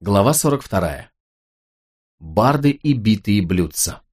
Глава 42. Барды и битые блюдца.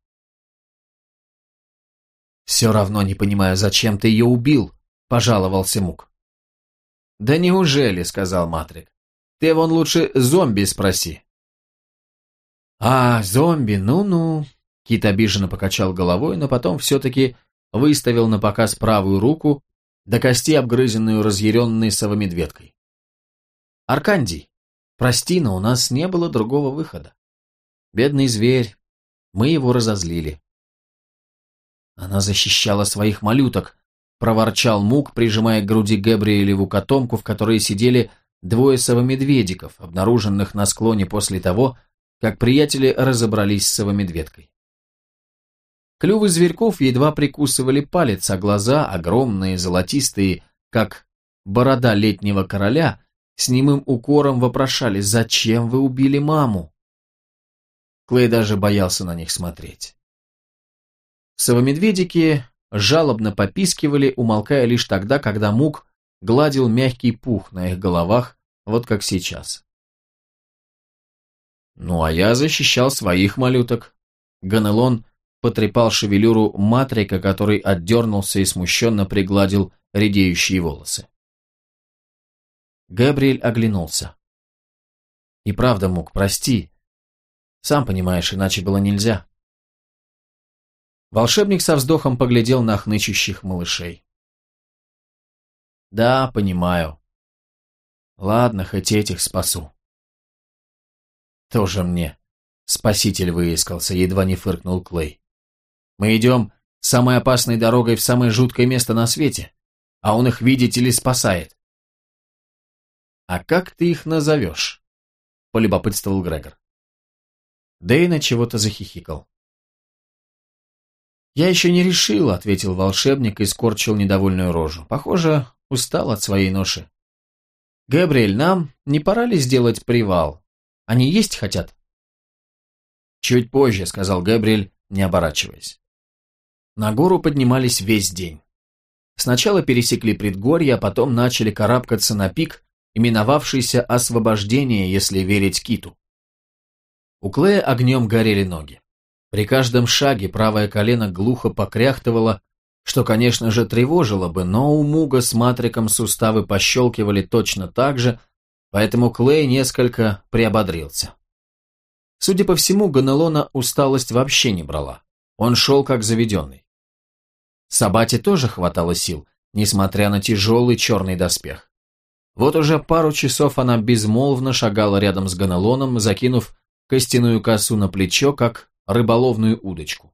«Все равно не понимаю, зачем ты ее убил», — пожаловался Мук. «Да неужели?» — сказал Матрик. «Ты вон лучше зомби спроси». «А, зомби, ну-ну», — Кит обиженно покачал головой, но потом все-таки выставил на показ правую руку, до кости обгрызенную разъяренной совомедведкой. «Аркандий, прости, но у нас не было другого выхода. Бедный зверь, мы его разозлили». «Она защищала своих малюток», — проворчал Мук, прижимая к груди Габриэлеву котомку, в которой сидели двое совомедведиков, обнаруженных на склоне после того, как приятели разобрались с совомедведкой. Клювы зверьков едва прикусывали палец, а глаза, огромные, золотистые, как борода летнего короля, с немым укором вопрошали: «Зачем вы убили маму?» Клей даже боялся на них смотреть. Совомедведики жалобно попискивали, умолкая лишь тогда, когда Мук гладил мягкий пух на их головах, вот как сейчас. «Ну, а я защищал своих малюток». Ганелон потрепал шевелюру Матрика, который отдернулся и смущенно пригладил редеющие волосы. Габриэль оглянулся. «И правда, Мук, прости. Сам понимаешь, иначе было нельзя». Волшебник со вздохом поглядел на хнычущих малышей. «Да, понимаю. Ладно, хоть этих спасу». «Тоже мне спаситель выискался», — едва не фыркнул Клей. «Мы идем самой опасной дорогой в самое жуткое место на свете, а он их, видите ли, спасает». «А как ты их назовешь?» — полюбопытствовал Грегор. Дейна чего-то захихикал. «Я еще не решил», — ответил волшебник и скорчил недовольную рожу. «Похоже, устал от своей ноши. Габриэль, нам не пора ли сделать привал? Они есть хотят?» «Чуть позже», — сказал Габриэль, не оборачиваясь. На гору поднимались весь день. Сначала пересекли предгорье, а потом начали карабкаться на пик, именовавшийся Освобождение, если верить Киту. У Клея огнем горели ноги. При каждом шаге правое колено глухо покряхтывало, что, конечно же, тревожило бы, но у Муга с Матриком суставы пощелкивали точно так же, поэтому Клей несколько приободрился. Судя по всему, Ганелона усталость вообще не брала. Он шел как заведенный. Сабате тоже хватало сил, несмотря на тяжелый черный доспех. Вот уже пару часов она безмолвно шагала рядом с Ганелоном, закинув костяную косу на плечо, как рыболовную удочку.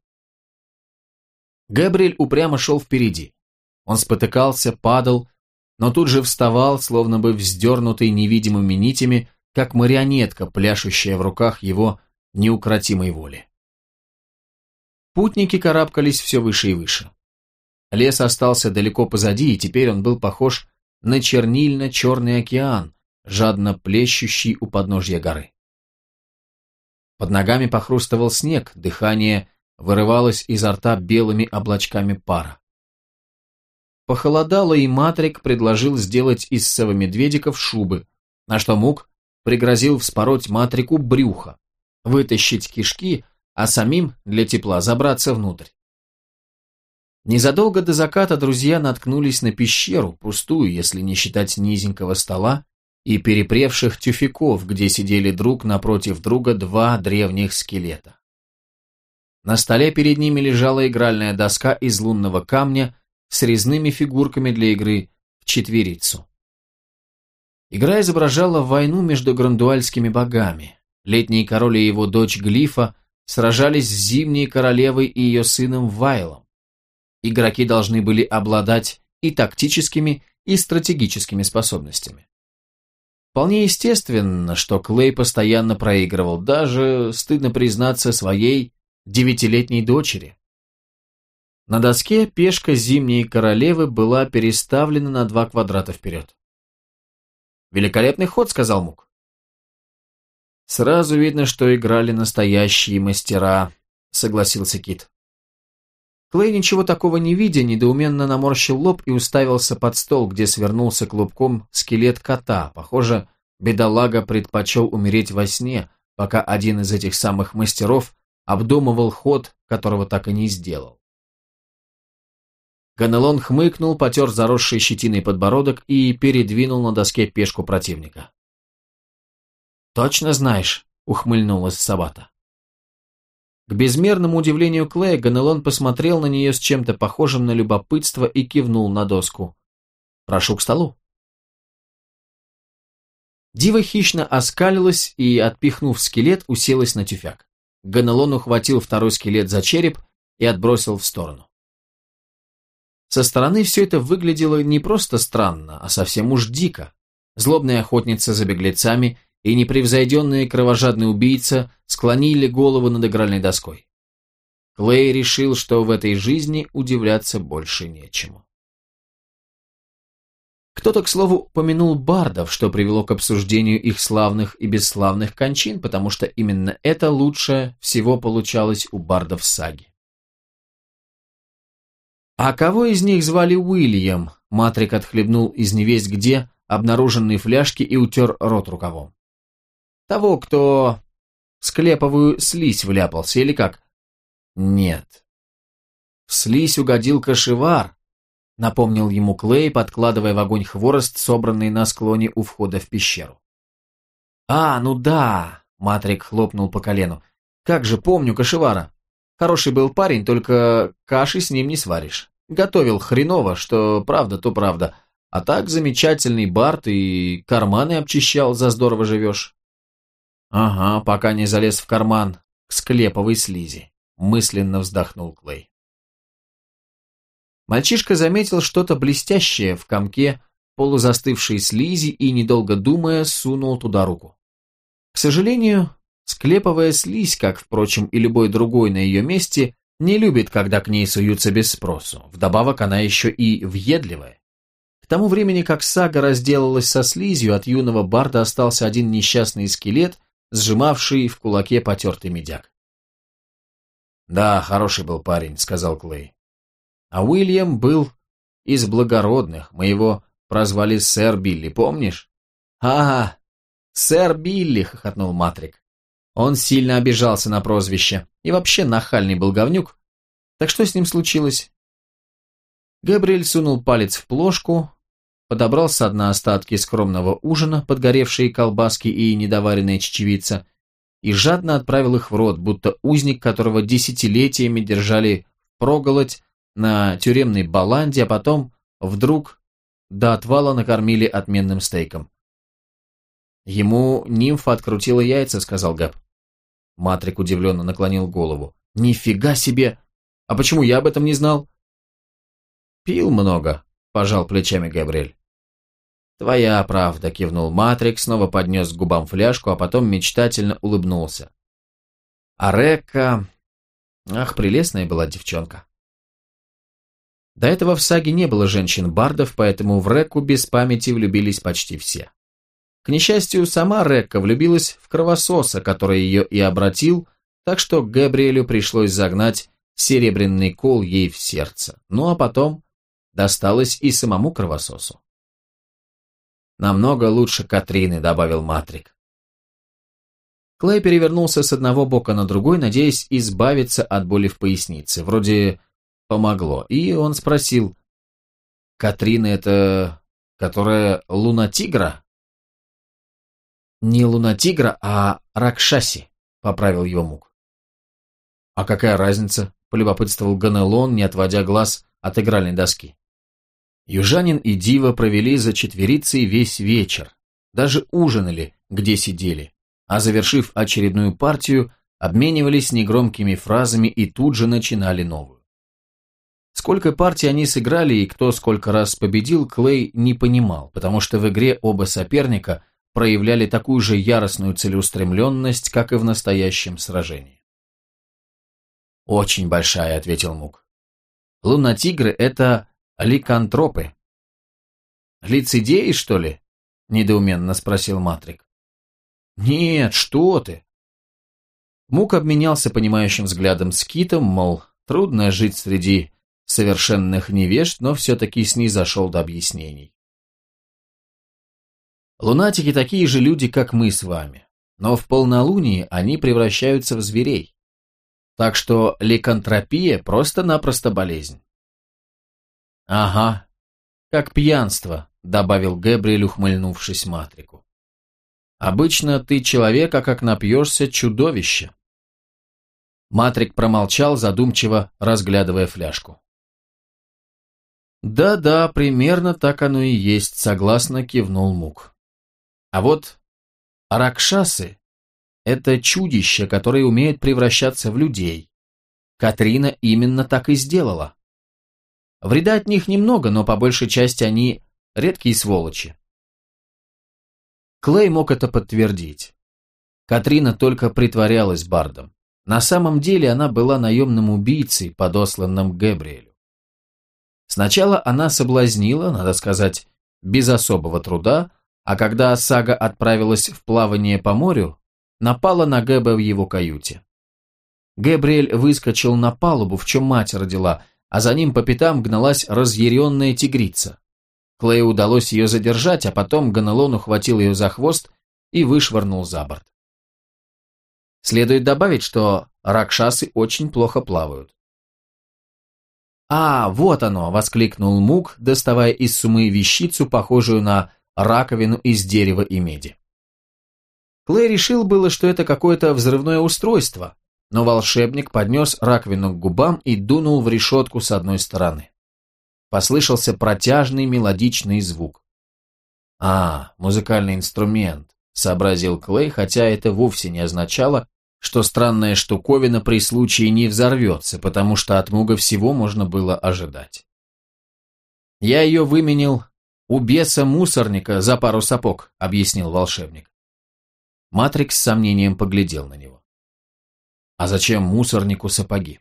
Габриэль упрямо шел впереди. Он спотыкался, падал, но тут же вставал, словно бы вздернутый невидимыми нитями, как марионетка, пляшущая в руках его неукротимой воли. Путники карабкались все выше и выше. Лес остался далеко позади, и теперь он был похож на чернильно-черный океан, жадно плещущий у подножья горы. Под ногами похрустывал снег, дыхание вырывалось изо рта белыми облачками пара. Похолодало, и Матрик предложил сделать из совомедведиков шубы, на что Мук пригрозил вспороть Матрику брюхо, вытащить кишки, а самим для тепла забраться внутрь. Незадолго до заката друзья наткнулись на пещеру, пустую, если не считать низенького стола и перепревших тюфяков, где сидели друг напротив друга два древних скелета. На столе перед ними лежала игральная доска из лунного камня с резными фигурками для игры в четверицу. Игра изображала войну между грандуальскими богами. Летний король и его дочь Глифа сражались с зимней королевой и ее сыном Вайлом. Игроки должны были обладать и тактическими, и стратегическими способностями. Вполне естественно, что Клей постоянно проигрывал, даже, стыдно признаться, своей 9-летней дочери. На доске пешка зимней королевы была переставлена на 2 квадрата вперед. «Великолепный ход», — сказал Мук. «Сразу видно, что играли настоящие мастера», — согласился Кит. Клей, ничего такого не видя, недоуменно наморщил лоб и уставился под стол, где свернулся клубком скелет кота, похоже, Бедолага предпочел умереть во сне, пока один из этих самых мастеров обдумывал ход, которого так и не сделал. Ганелон хмыкнул, потер заросший щетиной подбородок и передвинул на доске пешку противника. «Точно знаешь?» — ухмыльнулась Сабата. К безмерному удивлению Клея, Ганелон посмотрел на нее с чем-то похожим на любопытство и кивнул на доску. «Прошу к столу». Дива хищно оскалилась и, отпихнув скелет, уселась на тюфяк. Ганелон ухватил второй скелет за череп и отбросил в сторону. Со стороны все это выглядело не просто странно, а совсем уж дико. Злобная охотница за беглецами и непревзойденный кровожадный убийца склонили голову над игральной доской. Клей решил, что в этой жизни удивляться больше нечему. Кто-то, к слову, помянул бардов, что привело к обсуждению их славных и бесславных кончин, потому что именно это лучше всего получалось у бардов саги. «А кого из них звали Уильям?» Матрик отхлебнул из невесть где обнаруженные фляжки и утер рот рукавом. «Того, кто в склеповую слизь вляпался, или как?» «Нет. В слизь угодил кошевар», напомнил ему Клей, подкладывая в огонь хворост, собранный на склоне у входа в пещеру. «А, ну да!» Матрик хлопнул по колену. «Как же помню кошевара. Хороший был парень, только каши с ним не сваришь. Готовил хреново, что правда, то правда. А так замечательный бард и карманы обчищал, за здорово живешь». «Ага, пока не залез в карман к склеповой слизи», мысленно вздохнул Клей. Мальчишка заметил что-то блестящее в комке полузастывшей слизи и, недолго думая, сунул туда руку. К сожалению, склеповая слизь, как, впрочем, и любой другой на ее месте, не любит, когда к ней суются без спросу. Вдобавок она еще и въедливая. К тому времени, как сага разделалась со слизью, от юного барда остался один несчастный скелет, сжимавший в кулаке потертый медяк. «Да, хороший был парень», — сказал Клей. «А Уильям был из благородных, мы его прозвали сэр Билли, помнишь?» «Ага, сэр Билли», — хохотнул Матрик. Он сильно обижался на прозвище и вообще нахальный был говнюк. Так что с ним случилось? Гэбриэль сунул палец в плошку, подобрал со дна остатки скромного ужина, подгоревшие колбаски и недоваренная чечевица, и жадно отправил их в рот, будто узник, которого десятилетиями держали впроголодь на тюремной баланде, а потом вдруг до отвала накормили отменным стейком. «Ему нимфа открутила яйца», — сказал Гэб. Матрик удивленно наклонил голову. «Нифига себе! А почему я об этом не знал?» «Пил много», — пожал плечами Габриэль. «Твоя правда», — кивнул Матрик, снова поднес к губам фляжку, а потом мечтательно улыбнулся. «А Рекка... Ах, прелестная была девчонка». До этого в саге не было женщин-бардов, поэтому в Рекку без памяти влюбились почти все. К несчастью, сама Рекка влюбилась в кровососа, который ее и обратил, так что Габриэлю пришлось загнать серебряный кол ей в сердце. Ну а потом досталось и самому кровососу. «Намного лучше Катрины», — добавил Матрик. Клей перевернулся с одного бока на другой, надеясь избавиться от боли в пояснице. Вроде помогло. И он спросил: «Катрина — это... которая луна-тигра?» «Не луна-тигра, а Ракшаси», — поправил его Мук. «А какая разница?» — полюбопытствовал Ганелон, не отводя глаз от игральной доски. Южанин и Дива провели за четверицей весь вечер, даже ужинали, где сидели, а завершив очередную партию, обменивались негромкими фразами и тут же начинали новую. Сколько партий они сыграли и кто сколько раз победил, Клей не понимал, потому что в игре оба соперника проявляли такую же яростную целеустремленность, как и в настоящем сражении. «Очень большая», — ответил Мук. «Лунатигры — это ликантропы». «Лицедеи, что ли?» — недоуменно спросил Матрик. «Нет, что ты!» Мук обменялся понимающим взглядом с Китом, мол, трудно жить среди совершенных невежд, но все-таки снизошел до объяснений. Лунатики такие же люди, как мы с вами, но в полнолуние они превращаются в зверей. Так что ликантропия просто-напросто болезнь. Ага, как пьянство, добавил Гэбриэль, ухмыльнувшись Матрику. Обычно ты человек, а как напьешься, чудовище. Матрик промолчал, задумчиво разглядывая фляжку. «Да-да, примерно так оно и есть», — согласно кивнул Мук. «А вот ракшасы — это чудища, которые умеют превращаться в людей. Катрина именно так и сделала. Вреда от них немного, но по большей части они редкие сволочи». Клей мог это подтвердить. Катрина только притворялась бардом. На самом деле она была наемным убийцей, подосланным Гэбриэлю. Сначала она соблазнила, надо сказать, без особого труда, а когда Сага отправилась в плавание по морю, напала на Гэба в его каюте. Гэбриэль выскочил на палубу, в чем мать родила, а за ним по пятам гналась разъяренная тигрица. Клею удалось ее задержать, а потом Ганелон ухватил ее за хвост и вышвырнул за борт. Следует добавить, что ракшасы очень плохо плавают. «А, вот оно!» — воскликнул Мук, доставая из сумы вещицу, похожую на раковину из дерева и меди. Клей решил было, что это какое-то взрывное устройство, но волшебник поднес раковину к губам и дунул в решетку с одной стороны. Послышался протяжный мелодичный звук. «А, музыкальный инструмент», — сообразил Клей, хотя это вовсе не означало, что странная штуковина при случае не взорвется, потому что от Муга всего можно было ожидать. «Я ее выменил у беса-мусорника за пару сапог», — объяснил волшебник. Матрикс с сомнением поглядел на него. «А зачем мусорнику сапоги?»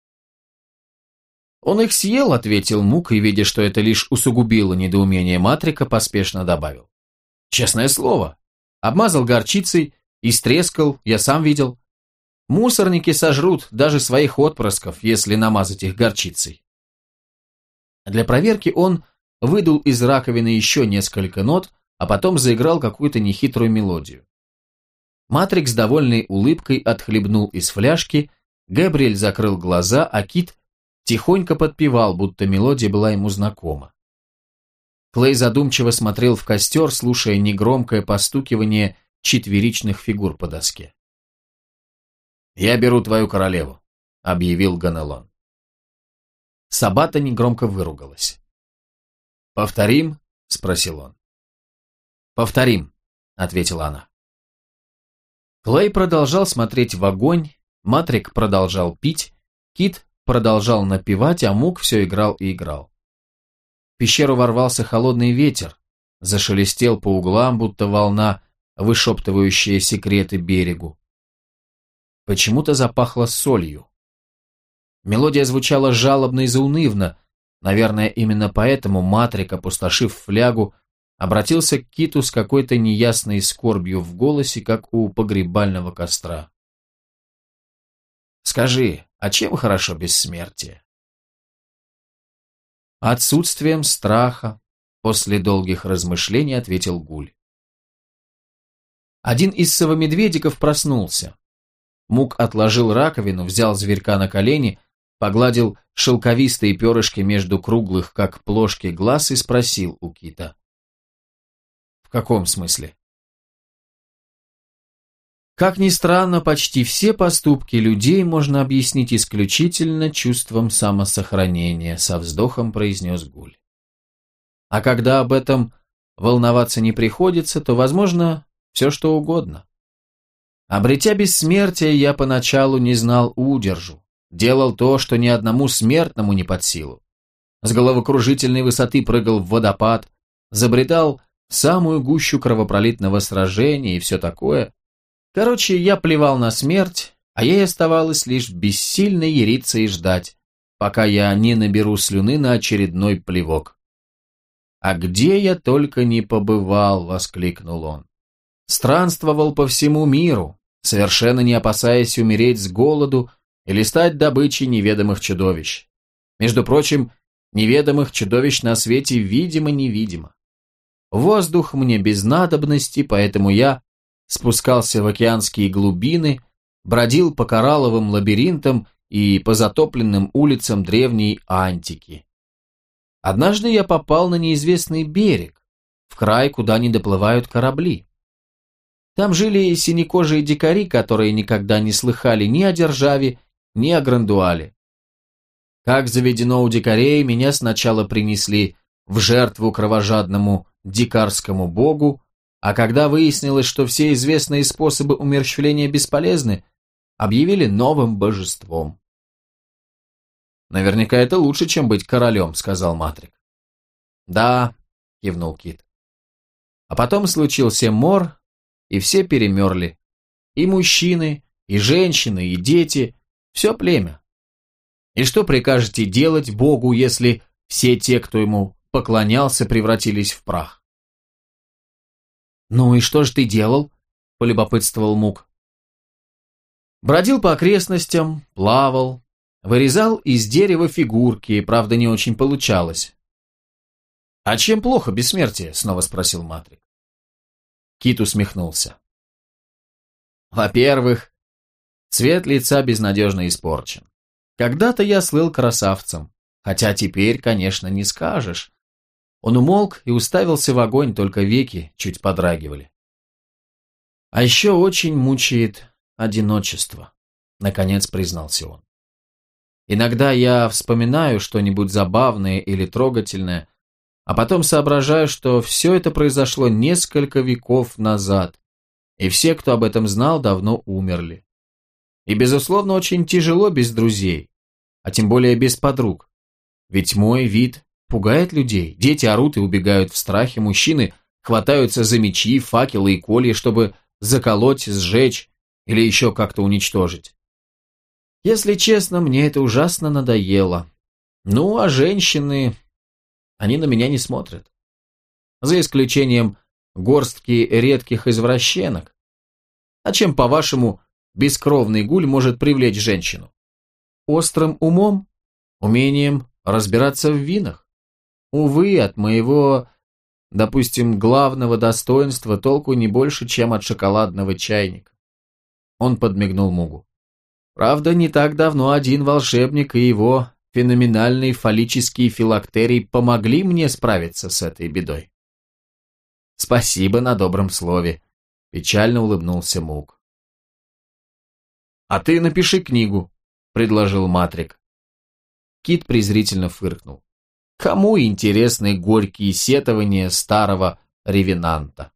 «Он их съел», — ответил Мук, и, видя, что это лишь усугубило недоумение Матрика, поспешно добавил. «Честное слово, обмазал горчицей, истрескал, я сам видел. Мусорники сожрут даже своих отпрысков, если намазать их горчицей». Для проверки он выдул из раковины еще несколько нот, а потом заиграл какую-то нехитрую мелодию. Матрикс, довольной улыбкой, отхлебнул из фляжки, Гэбриэль закрыл глаза, а Кит тихонько подпевал, будто мелодия была ему знакома. Клей задумчиво смотрел в костер, слушая негромкое постукивание четверичных фигур по доске. «Я беру твою королеву», — объявил Ганелон. Сабата негромко выругалась. «Повторим?» — спросил он. «Повторим», — ответила она. Клей продолжал смотреть в огонь, Матрик продолжал пить, Кит продолжал напевать, а Мук все играл и играл. В пещеру ворвался холодный ветер, зашелестел по углам, будто волна, вышептывающая секреты берегу. Почему-то запахло солью. Мелодия звучала жалобно и заунывно, наверное, именно поэтому Матрик, опустошив флягу, обратился к Киту с какой-то неясной скорбью в голосе, как у погребального костра. «Скажи, а чем хорошо бессмертие?» «Отсутствием страха», — после долгих размышлений ответил Гуль. Один из совомедведиков проснулся. Мук отложил раковину, взял зверька на колени, погладил шелковистые перышки между круглых, как плошки, глаз и спросил у Кита. «В каком смысле?» Как ни странно, почти все поступки людей можно объяснить исключительно чувством самосохранения, со вздохом произнес Гуль. А когда об этом волноваться не приходится, то, возможно, все что угодно. Обретя бессмертие, я поначалу не знал удержу, делал то, что ни одному смертному не под силу. С головокружительной высоты прыгал в водопад, забредал в самую гущу кровопролитного сражения и все такое. Короче, я плевал на смерть, а ей оставалось лишь бессильно яриться и ждать, пока я не наберу слюны на очередной плевок. «А где я только не побывал!» — воскликнул он. «Странствовал по всему миру, совершенно не опасаясь умереть с голоду или стать добычей неведомых чудовищ. Между прочим, неведомых чудовищ на свете видимо-невидимо. Воздух мне без надобности, поэтому я спускался в океанские глубины, бродил по коралловым лабиринтам и по затопленным улицам древней Антики. Однажды я попал на неизвестный берег, в край, куда не доплывают корабли. Там жили синекожие дикари, которые никогда не слыхали ни о державе, ни о Грандуале. Как заведено у дикарей, меня сначала принесли в жертву кровожадному дикарскому богу, а когда выяснилось, что все известные способы умерщвления бесполезны, объявили новым божеством. «Наверняка это лучше, чем быть королем», — сказал Матрик. «Да», — кивнул Кит. А потом случился мор, и все перемерли. И мужчины, и женщины, и дети, все племя. И что прикажете делать Богу, если все те, кто ему поклонялся, превратились в прах? «Ну и что же ты делал?» – полюбопытствовал Мук. Бродил по окрестностям, плавал, вырезал из дерева фигурки, правда, не очень получалось. «А чем плохо бессмертие?» – снова спросил Матрик. Кит усмехнулся. «Во-первых, цвет лица безнадежно испорчен. Когда-то я слыл красавцем, хотя теперь, конечно, не скажешь». Он умолк и уставился в огонь, только веки чуть подрагивали. «А еще очень мучает одиночество», — наконец признался он. «Иногда я вспоминаю что-нибудь забавное или трогательное, а потом соображаю, что все это произошло несколько веков назад, и все, кто об этом знал, давно умерли. И, безусловно, очень тяжело без друзей, а тем более без подруг. Ведь мой вид пугает людей, дети орут и убегают в страхе, мужчины хватаются за мечи, факелы и колья, чтобы заколоть, сжечь или еще как-то уничтожить. Если честно, мне это ужасно надоело. Ну, а женщины, они на меня не смотрят. За исключением горстки редких извращенок. А чем, по-вашему, бескровный гуль может привлечь женщину? Острым умом? Умением разбираться в винах? Увы, от моего, допустим, главного достоинства толку не больше, чем от шоколадного чайника. Он подмигнул Мугу. Правда, не так давно один волшебник и его феноменальный фаллический филактерий помогли мне справиться с этой бедой. Спасибо на добром слове, печально улыбнулся Муг. А ты напиши книгу, предложил Матрик. Кит презрительно фыркнул. Кому интересны горькие сетования старого ревенанта?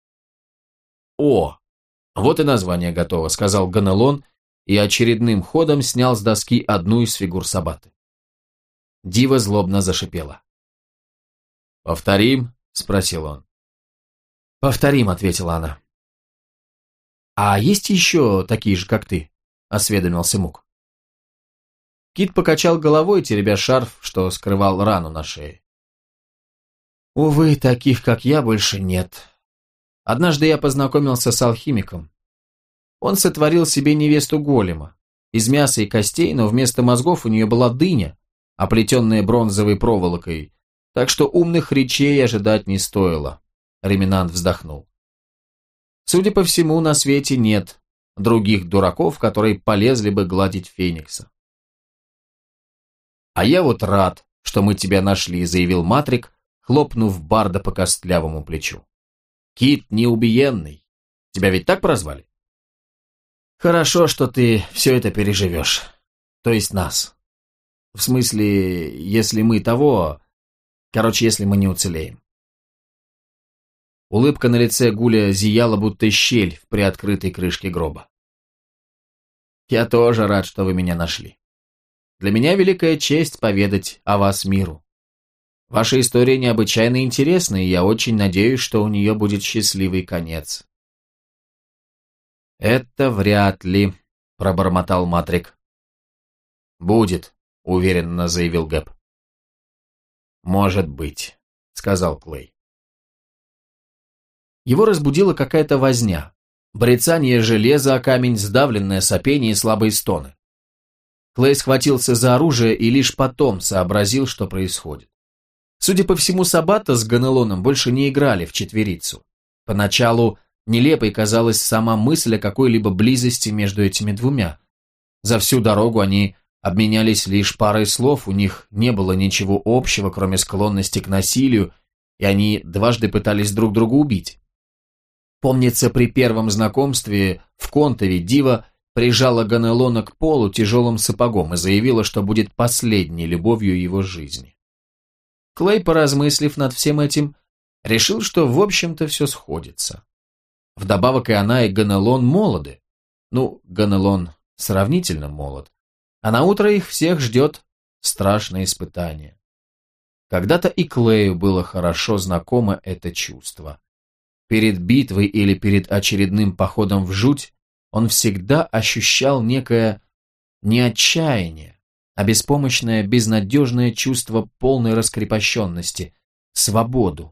О, вот и название готово, сказал Ганелон и очередным ходом снял с доски одну из фигур Сабаты. Дива злобно зашипела. «Повторим?» – спросил он. «Повторим», – ответила она. «А есть еще такие же, как ты?» – осведомился Мук. Кит покачал головой, теребя шарф, что скрывал рану на шее. «Увы, таких, как я, больше нет. Однажды я познакомился с алхимиком. Он сотворил себе невесту голема, из мяса и костей, но вместо мозгов у нее была дыня, оплетенная бронзовой проволокой, так что умных речей ожидать не стоило», — Реминант вздохнул. «Судя по всему, на свете нет других дураков, которые полезли бы гладить Феникса». «А я вот рад, что мы тебя нашли», — заявил Матрик, хлопнув Барда по костлявому плечу. «Кит неубиенный. Тебя ведь так прозвали?» «Хорошо, что ты все это переживешь. То есть нас. В смысле, если мы того... Короче, если мы не уцелеем». Улыбка на лице Гуля зияла, будто щель в приоткрытой крышке гроба. «Я тоже рад, что вы меня нашли. Для меня великая честь поведать о вас миру. Ваша история необычайно интересна, и я очень надеюсь, что у нее будет счастливый конец». «Это вряд ли», — пробормотал Матрик. «Будет», — уверенно заявил Гэб. «Может быть», — сказал Клей. Его разбудила какая-то возня, брецание железа о камень, сдавленное сопение и слабые стоны. Клей схватился за оружие и лишь потом сообразил, что происходит. Судя по всему, Сабатта с Ганелоном больше не играли в четверицу. Поначалу нелепой казалась сама мысль о какой-либо близости между этими двумя. За всю дорогу они обменялись лишь парой слов, у них не было ничего общего, кроме склонности к насилию, и они дважды пытались друг друга убить. Помнится, при первом знакомстве в Контове Дива прижала Ганелона к полу тяжелым сапогом и заявила, что будет последней любовью его жизни. Клей, поразмыслив над всем этим, решил, что в общем-то все сходится. Вдобавок и она, и Ганелон молоды. Ну, Ганелон сравнительно молод. А на утро их всех ждет страшное испытание. Когда-то и Клею было хорошо знакомо это чувство. Перед битвой или перед очередным походом в жуть он всегда ощущал некое не отчаяние, а беспомощное, безнадежное чувство полной раскрепощенности, свободу.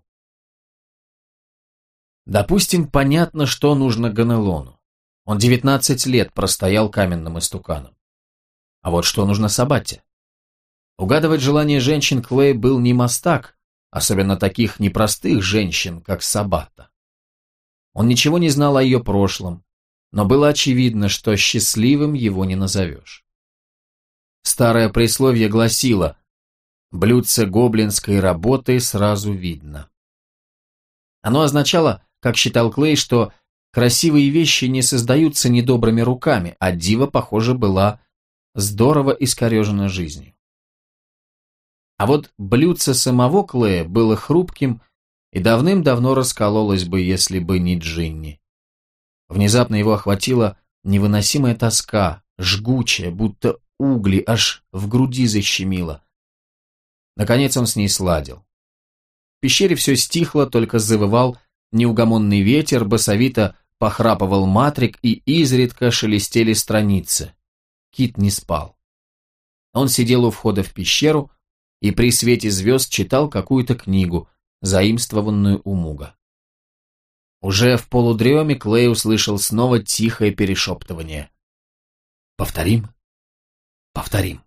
Допустим, понятно, что нужно Ганелону. Он 19 лет простоял каменным истуканом. А вот что нужно Сабатте? Угадывать желания женщин Клей был не мастак, особенно таких непростых женщин, как Сабатта. Он ничего не знал о ее прошлом, но было очевидно, что счастливым его не назовешь. Старое присловие гласило: «Блюдце гоблинской работы сразу видно». Оно означало, как считал Клей, что красивые вещи не создаются недобрыми руками, а Дива, похоже, была здорово искорежена жизнью. А вот блюдце самого Клея было хрупким и давным-давно раскололось бы, если бы не Джинни. Внезапно его охватила невыносимая тоска, жгучая, будто угли, аж в груди защемило. Наконец он с ней сладил. В пещере все стихло, только завывал неугомонный ветер, басовито похрапывал матрик и изредка шелестели страницы. Кит не спал. Он сидел у входа в пещеру и при свете звезд читал какую-то книгу, заимствованную у Муга. Уже в полудреме Клей услышал снова тихое перешептывание. «Повторим? Повторим».